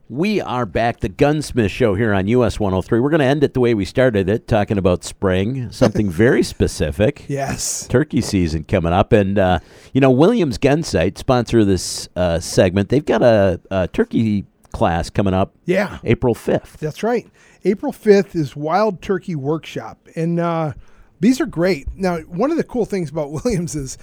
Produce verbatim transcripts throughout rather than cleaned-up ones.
We are back, the Gunsmith Show here on U S one oh three. We're going to end it the way we started it, talking about spring, something very specific. Yes. Turkey season coming up. And, uh, you know, Williams Gunsight, sponsor of this uh, segment, they've got a, a turkey class coming up Yeah. April fifth. That's right. April fifth is Wild Turkey Workshop. And uh, these are great. Now, one of the cool things about Williams is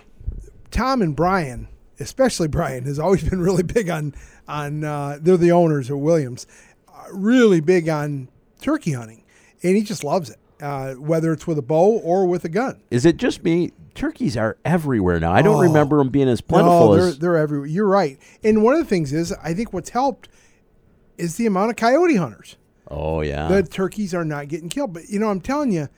Tom and Brian, especially Brian, has always been really big on, on uh, they're the owners of Williams, uh, really big on turkey hunting. And he just loves it, uh, whether it's with a bow or with a gun. Is it just me? Turkeys are everywhere now. I don't Oh. remember them being as plentiful No, they're, as... they're everywhere. You're right. And one of the things is, I think what's helped is the amount of coyote hunters. Oh, yeah. The turkeys are not getting killed. But, you know, I'm telling you,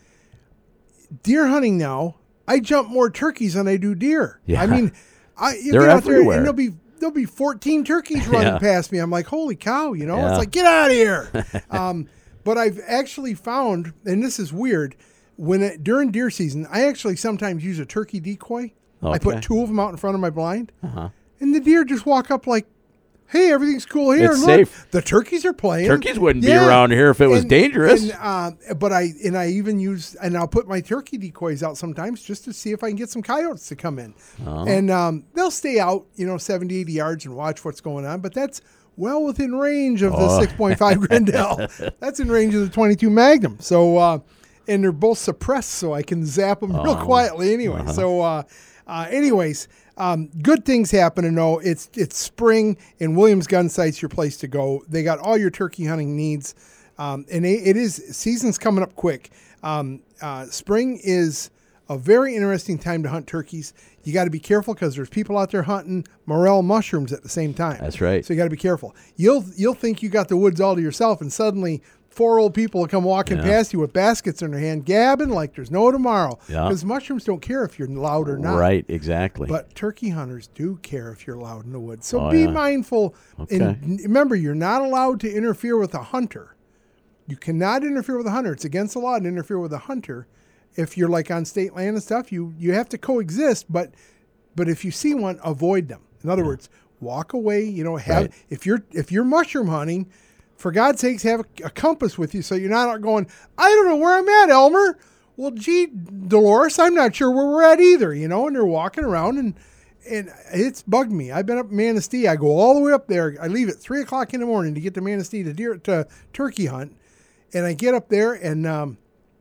deer hunting now, I jump more turkeys than I do deer. Yeah. I mean, I you They're get out there everywhere. and there'll be there'll be fourteen turkeys running Yeah. past me. I'm like, holy cow, you know? Yeah. It's like, get out of here. um, but I've actually found, and this is weird, when it, during deer season, I actually sometimes use a turkey decoy. I Okay. put two of them out in front of my blind, Uh-huh. and the deer just walk up like, hey, everything's cool here. It's and look, safe. the turkeys are playing. Turkeys wouldn't Yeah. be around here if it was And- dangerous. And, uh, but I and I even use and I'll put my turkey decoys out sometimes just to see if I can get some coyotes to come in. Oh. And um, they'll stay out, you know, seventy, eighty yards and watch what's going on. But that's well within range of the Oh. six point five Grendel. That's in range of the twenty-two Magnum. So, uh, and they're both suppressed, so I can zap them real Oh. quietly anyway. Uh-huh. So, uh, uh, anyways. Um, good things happening though. It's it's spring, and Williams Gun Sight's your place to go. They got all your turkey hunting needs, um, and it, it is season's coming up quick. Um, uh, spring is a very interesting time to hunt turkeys. You got to be careful because there's people out there hunting morel mushrooms at the same time. That's right. So you got to be careful. You'll you'll think you got the woods all to yourself, and suddenly four old people will come walking Yeah. past you with baskets in their hand, gabbing like there's no tomorrow. Yeah. Because mushrooms don't care if you're loud or not. Right, exactly. But turkey hunters do care if you're loud in the woods. So Oh, be yeah. mindful. Okay. And remember, you're not allowed to interfere with a hunter. You cannot interfere with a hunter. It's against the law to interfere with a hunter. If you're like on state land and stuff, you, you have to coexist. But but if you see one, avoid them. In other words, walk away. You know, have Right. if you're if you're mushroom hunting, for God's sakes, have a, a compass with you so you're not out going, I don't know where I'm at, Elmer. Well, gee, Dolores, I'm not sure where we're at either, you know, and they're walking around and and it's bugged me. I've been up in Manistee. I go all the way up there. I leave at three o'clock in the morning to get to Manistee to deer to turkey hunt. And I get up there and um,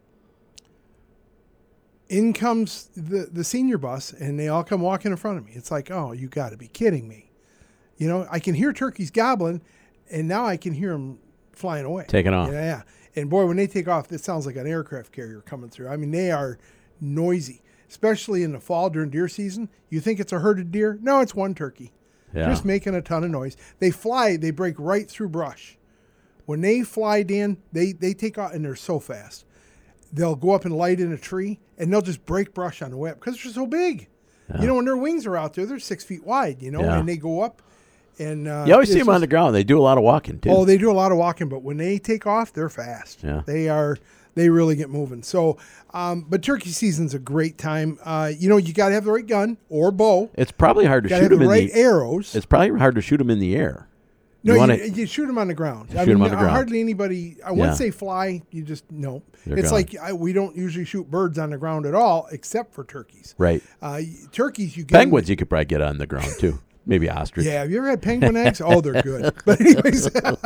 in comes the, the senior bus and they all come walking in front of me. It's like, oh, you got to be kidding me. You know, I can hear turkeys gobbling and now I can hear them flying away. Taking off. Yeah, yeah. And boy, when they take off, it sounds like an aircraft carrier coming through. I mean, they are noisy, especially in the fall during deer season. You think it's a herd of deer? No, it's one turkey. Yeah. Just making a ton of noise. They fly, they break right through brush. When they fly, Dan, they, they take off, and they're so fast. They'll go up and light in a tree, and they'll just break brush on the way up because they're so big. Yeah. You know, when their wings are out there, they're six feet wide, you know, Yeah. and they go up. And uh, You always see it's them on just- the ground. They do a lot of walking, too. Oh, they do a lot of walking, but when they take off, they're fast. Yeah. They are. They really get moving. So, um, but turkey season's a great time. Uh, you know, you got to have the right gun or bow. It's probably hard to Got to shoot have them the in right the arrows. It's probably hard to shoot them in the air. no, you you, wanna- you shoot them on the ground. You I shoot 'em mean, on the ground. hardly anybody. Uh, Yeah. once they fly, you just no. They're it's gone. like I, we don't usually shoot birds on the ground at all, except for turkeys. Right. Uh, turkeys, you get 'em- Penguins you could probably get on the ground, too. Maybe ostrich. Yeah, have you ever had penguin eggs? Oh, they're good. But anyways,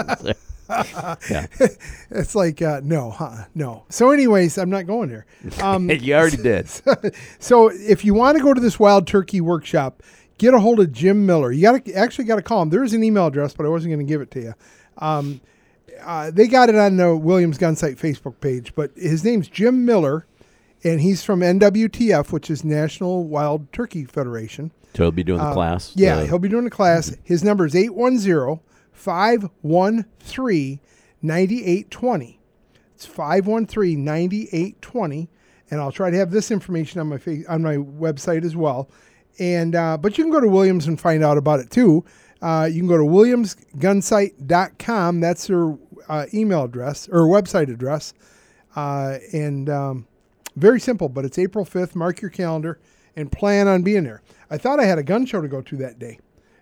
Yeah. it's like uh, no, huh? No. So, anyways, I'm not going there. Um, You already did. so, if you want to go to this wild turkey workshop, get a hold of Jim Miller. You got to actually got to call him. There is an email address, but I wasn't going to give it to you. Um, uh, they got it on the Williams Gun Sight Facebook page, but his name's Jim Miller, and he's from N W T F, which is National Wild Turkey Federation. So he'll be doing the Um, class. Yeah, the- he'll be doing the class. His number is eight one zero, five one three, nine eight two zero. It's five one three, nine eight two zero, and I'll try to have this information on my fa- on my website as well. And uh, but you can go to Williams and find out about it too. Uh, you can go to williams gun sight dot com. That's their uh, email address or website address. Uh, and um, very simple, but it's April fifth. Mark your calendar and plan on being there. I thought I had a gun show to go to that day.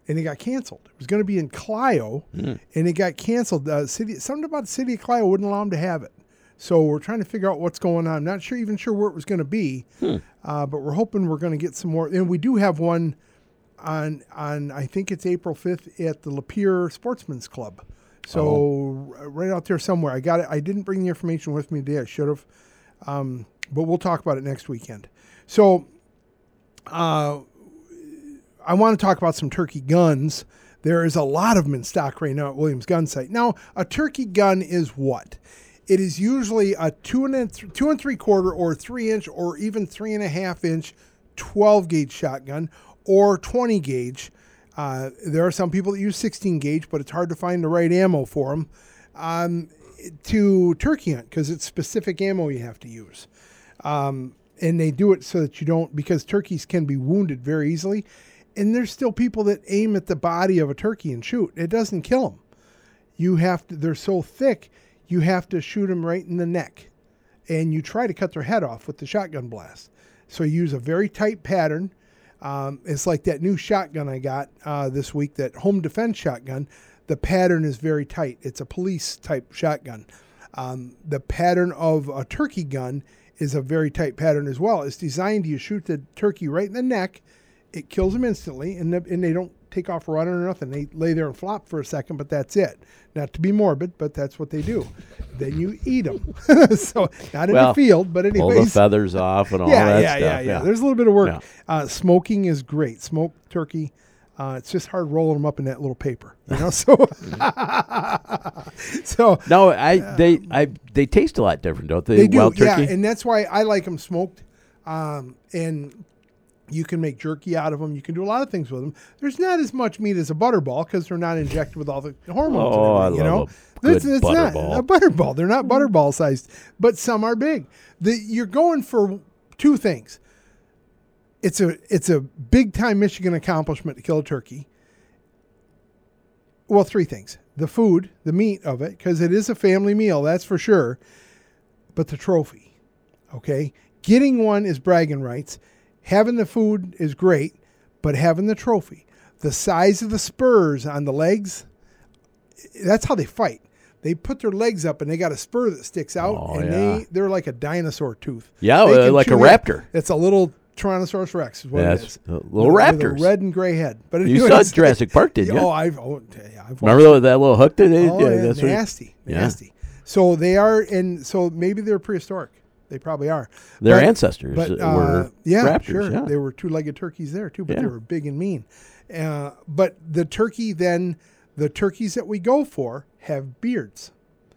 and it got canceled. It was going to be in Clio, Mm. and it got canceled. Uh, city, something about the city of Clio wouldn't allow them to have it. So we're trying to figure out what's going on. Not sure, even sure where it was going to be, Hmm. uh, but we're hoping we're going to get some more. And we do have one on on I think it's April fifth at the Lapeer Sportsman's Club. So Oh. r- right out there somewhere. I got it. I didn't bring the information with me today. I should have, um, but we'll talk about it next weekend. So uh, I want to talk about some turkey guns. There is a lot of them in stock right now at Williams Gun Sight. Now, a turkey gun is what? It is usually a two and a th- two and three quarter or three inch or even three and a half inch twelve gauge shotgun or twenty gauge. Uh, there are some people that use sixteen gauge, but it's hard to find the right ammo for them um, to turkey hunt because it's specific ammo you have to use. Um, and they do it so that you don't, because turkeys can be wounded very easily. And there's still people that aim at the body of a turkey and shoot. It doesn't kill them. You have to, they're so thick, you have to shoot them right in the neck. And you try to cut their head off with the shotgun blast. So you use a very tight pattern. Um, it's like that new shotgun I got uh, this week, that home defense shotgun. The pattern is very tight. It's a police type shotgun. Um, the pattern of a turkey gun is a very tight pattern as well. It's designed to shoot the turkey right in the neck. It kills them instantly, and, the, and they don't take off running or nothing. They lay there and flop for a second, but that's it. Not to be morbid, but that's what they do. Then you eat them. So not in Well, the field, but anyways. Pull the feathers off and all yeah, that yeah, stuff. yeah, yeah, There's a little bit of work. Yeah. Uh, smoking is great. Smoked turkey. Uh, it's just hard rolling them up in that little paper, you know. So, so No, I they I they taste a lot different, don't they? they do, Wild turkey. yeah, and that's why I like them smoked. Um, and you can make jerky out of them. You can do a lot of things with them. There's not as much meat as a butterball because they're not injected with all the hormones. Oh, I and everything, you love know, a good It's- it's not butterball. a butterball. They're not butterball sized, but some are big. The, you're going for two things. It's a it's a big time Michigan accomplishment to kill a turkey. Well, three things: the food, the meat of it, because it is a family meal, that's for sure. But the trophy, okay, getting one is bragging rights. Having the food is great, but having the trophy, the size of the spurs on the legs, that's how they fight. They put their legs up and they got a spur that sticks out, Oh, and yeah. they they're like a dinosaur tooth. Yeah, They uh, can like a chew in. raptor. It's a little Tyrannosaurus Rex is what Yeah, it it's is. a little With a- with raptors. a red and gray head. But You anyways, saw Jurassic Park, didn't you? Oh, I've oh, yeah, I've Remember watched that little hook that they Oh, yeah, yeah, that's what- nasty, Yeah. nasty. So they are, and so maybe they're prehistoric. They probably are. Their But- ancestors but, uh, uh, were yeah, raptors. sure. Yeah. They were two-legged turkeys there too, but Yeah. they were big and mean. Uh, but the turkey, then the turkeys that we go for have beards,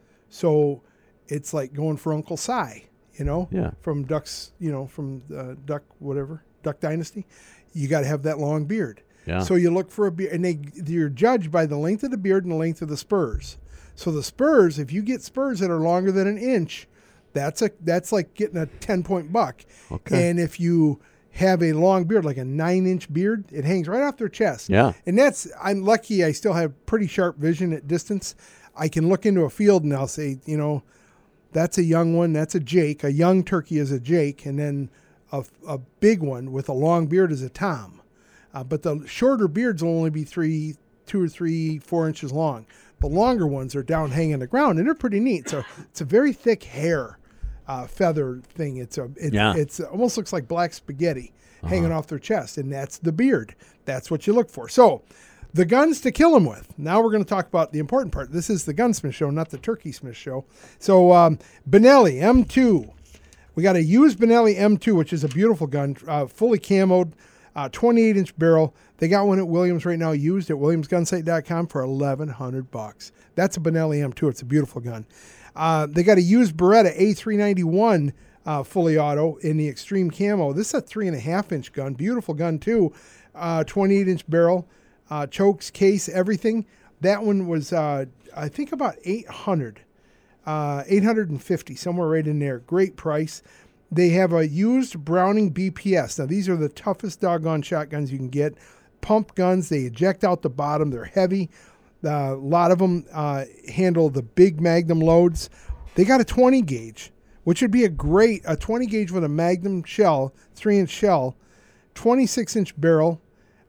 so it's like going for Uncle Si, you know, Yeah. from Ducks, you know, from uh, Duck whatever Duck Dynasty. You got to have that long beard. Yeah. So you look for a beard, and they you're judged by the length of the beard and the length of the spurs. So the spurs, if you get spurs that are longer than an inch, that's a that's like getting a ten point buck. Okay. And if you have a long beard, like a nine inch beard, it hangs right off their chest. Yeah. And that's I'm lucky. I still have pretty sharp vision at distance. I can look into a field and I'll say, you know, that's a young one. That's a Jake. A young turkey is a Jake, and then a, a big one with a long beard is a Tom. Uh, but the shorter beards will only be three, two or three, four inches long. The longer ones are down hanging on the ground, and they're pretty neat. So it's a very thick hair uh, feather thing. It's a it, Yeah. it's it almost looks like black spaghetti hanging off their chest, and that's the beard. That's what you look for. So the guns to kill them with. Now we're going to talk about the important part. This is the Gunsmith Show, not the Turkey Smith Show. So um, Benelli M two. We got a used Benelli M two, which is a beautiful gun, uh, fully camoed, uh, twenty-eight inch barrel. They got one at Williams right now, used at williams gun sight dot com for eleven hundred bucks. That's a Benelli M two. It's a beautiful gun. Uh, they got a used Beretta A three ninety-one uh, fully auto in the extreme camo. This is a three and a half inch gun, beautiful gun too. Uh, twenty-eight inch barrel, uh, chokes, case, everything. That one was, uh, I think, about eight hundred. Uh, eight hundred fifty, somewhere right in there. Great price. They have a used Browning B P S. Now, these are the toughest doggone shotguns you can get. Pump guns. They eject out the bottom. They're heavy. Uh, a lot of them uh, handle the big Magnum loads. They got a twenty gauge, which would be a great, a twenty gauge with a Magnum shell, three inch shell, twenty-six inch barrel.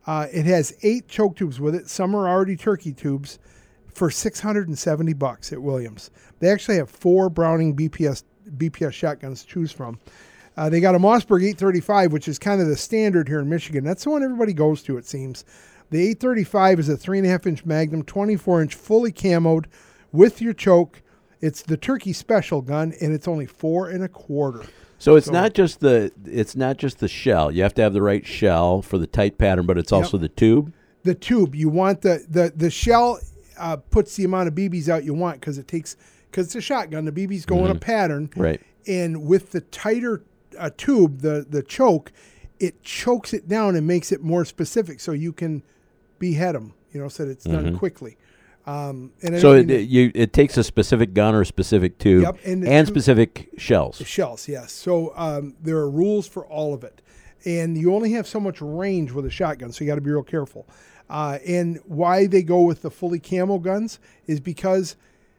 Uh, it has eight choke tubes with it. Some are already turkey tubes for six hundred seventy bucks at Williams. They actually have four Browning B P S B P S shotguns to choose from. Uh, they got a Mossberg eight thirty-five, which is kind of the standard here in Michigan. That's the one everybody goes to, it seems. The eight thirty-five is a three and a half inch Magnum, twenty-four inch, fully camoed with your choke. It's the turkey special gun, and it's only four and a quarter. So it's So- not just the it's not just the shell. You have to have the right shell for the tight pattern, but it's also the tube. The tube, you want the the the shell uh, puts the amount of B Bs out you want because it takes because it's a shotgun. The B Bs go in a pattern, Right. and with the tighter uh, tube, the the choke, it chokes it down and makes it more specific, so you can behead them. You know, so that it's done quickly. Um, and I So don't it, mean it you it takes a specific gun or a specific tube Yep, and and, the tube- specific shells. the shells, yes. So um, there are rules for all of it, and you only have so much range with a shotgun, so you got to be real careful. Uh, and why they go with the fully camo guns is because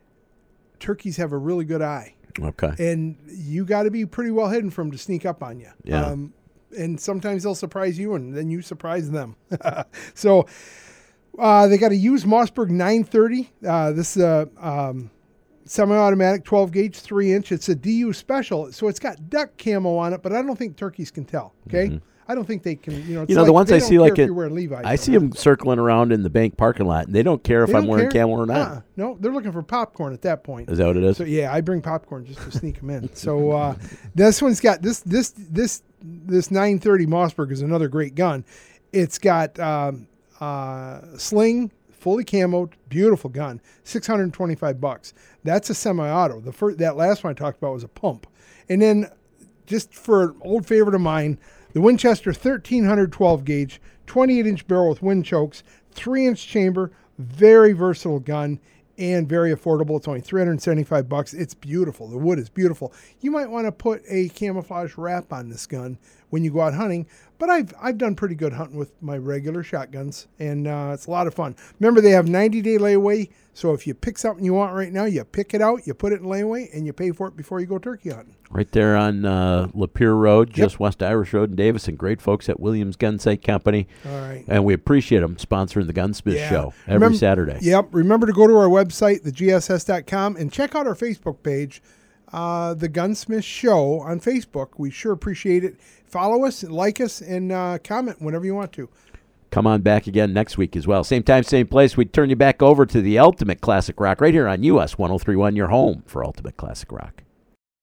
turkeys have a really good eye, Okay. and you got to be pretty well hidden for them to sneak up on you. Yeah. Um, and sometimes they'll surprise you, and then you surprise them. so uh, they got a used Mossberg nine thirty. Uh, this is a um, semi-automatic twelve gauge, three inch. It's a D U special, so it's got duck camo on it, but I don't think turkeys can tell. Okay, I don't think they can. You know, it's You know, the like ones they I don't see care like if it- you're wearing Levi's I or see not. them circling around in the bank parking lot, and they don't care if They I'm don't wearing care. camo or not. Uh-uh. No, they're looking for popcorn at that point. Is that what it is? So yeah, I bring popcorn just to sneak them in. So uh, this one's got this this this this nine thirty Mossberg is another great gun. It's got um, uh, sling, fully camoed, beautiful gun, six hundred twenty-five bucks. That's a semi-auto. The first that last one I talked about was a pump, and then just for an old favorite of mine, the Winchester thirteen hundred twelve gauge, twenty-eight inch barrel with wind chokes, three inch chamber, very versatile gun. And very affordable. It's only three hundred seventy-five bucks. It's beautiful. The wood is beautiful. You might want to put a camouflage wrap on this gun when you go out hunting, but I've I've done pretty good hunting with my regular shotguns, and uh, it's a lot of fun. Remember, they have ninety day layaway, so if you pick something you want right now, you pick it out, you put it in layaway, and you pay for it before you go turkey hunting. Right there on uh, Lapeer Road, just west Irish Road in Davis, and great folks at Williams Gun Sight Company. All right. And we appreciate them sponsoring the Gunsmith Yeah. Show every Remember- Saturday. Yep. Remember to go to our website, the G S S dot com, and check out our Facebook page, uh, The Gunsmith Show on Facebook. We sure appreciate it. Follow us, like us, and uh, comment whenever you want to. Come on back again next week as well. Same time, same place. We turn you back over to the Ultimate Classic Rock right here on U S one oh three point one, your home for Ultimate Classic Rock.